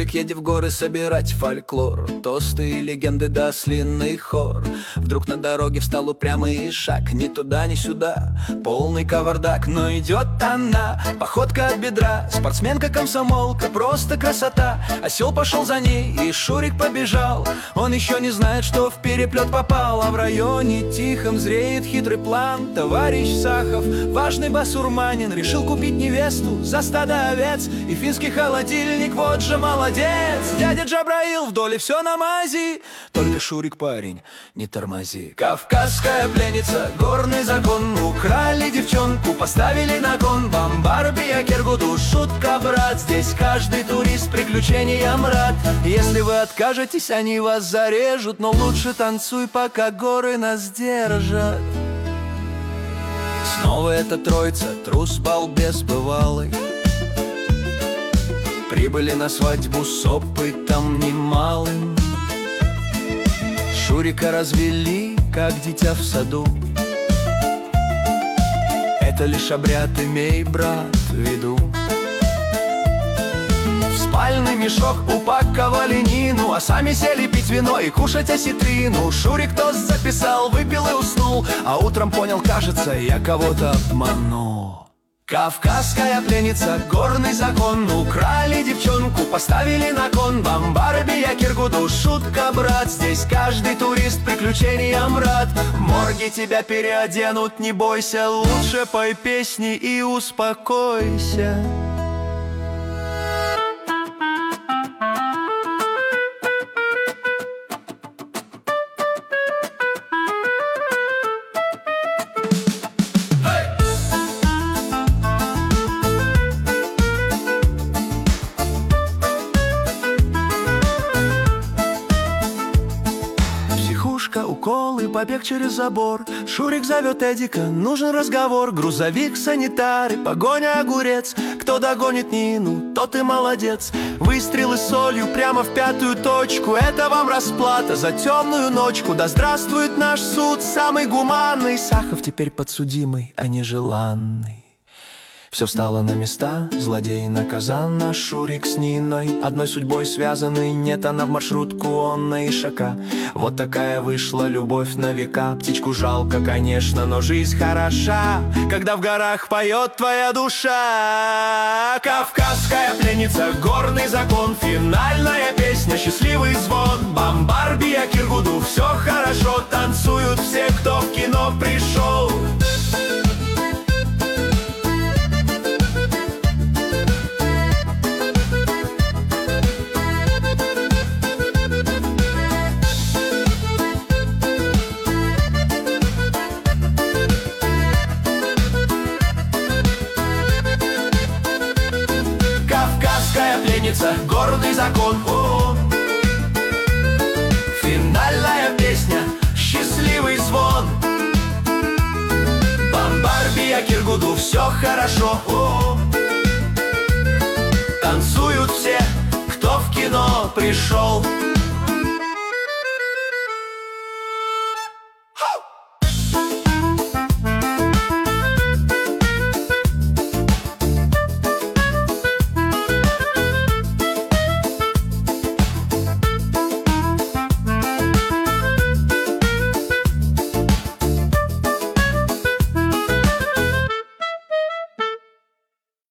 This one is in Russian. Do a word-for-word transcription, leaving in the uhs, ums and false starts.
Шурик едет в горы собирать фольклор, тосты и легенды да ослиный хор. Вдруг на дороге встал упрямый шаг, ни туда, ни сюда, полный кавардак. Но идет она, походка от бедра, спортсменка-комсомолка, просто красота. Осел пошел за ней, и Шурик побежал. Он еще не знает, что в переплет попал, а в районе тихом зреет хитрый план. Товарищ Сахов, важный басурманин, решил купить невесту за стадо овец и финский холодильник, вот же молодец. Дядя Джабраил, в доле все на мази, только Шурик парень, не тормози. Кавказская пленница, горный закон, украли девчонку, поставили на кон. Бамбарбия, Киргуду, шутка, брат, здесь каждый турист приключениям рад. Если вы откажетесь, они вас зарежут, но лучше танцуй, пока горы нас держат. Снова эта троица, трус, балбес бывалый, прибыли на свадьбу с опытом немалым. Шурика развели, как дитя в саду. Это лишь обряд, имей, брат, в виду. В спальный мешок упаковали Нину, а сами сели пить вино и кушать осетрину. Шурик тост записал, выпил и уснул, а утром понял, кажется, я кого-то обманул. Кавказская пленница, горный закон, украли девчонку, поставили на кон. Бамбарбия, Киргуду, шутка, брат, здесь каждый турист приключениям рад. В морге тебя переоденут, не бойся, лучше пой песни и успокойся. Уколы, побег через забор. Шурик зовет Эдика, нужен разговор. Грузовик, санитары, погоня, огурец. Кто догонит Нину, тот и молодец. Выстрелы солью прямо в пятую точку. Это вам расплата за темную ночку. Да здравствует наш суд, самый гуманный. Сахов теперь подсудимый, а не желанный. Все встало на места, злодей наказан, наш Шурик с Ниной одной судьбой связаны. Нет, она в маршрутку, он на ишака. Вот такая вышла любовь на века. Птичку жалко, конечно, но жизнь хороша, когда в горах поет твоя душа. Кавказская пленница, горный закон, финальная песня, счастливый звон. Бамбарбия, Киргуду, все хорошо, танцуют все, кто в кино пришел. Горный закон, о, финальная песня, счастливый звон. Бамбарбия, Киргуду, все хорошо, о, танцуют все, кто в кино пришел.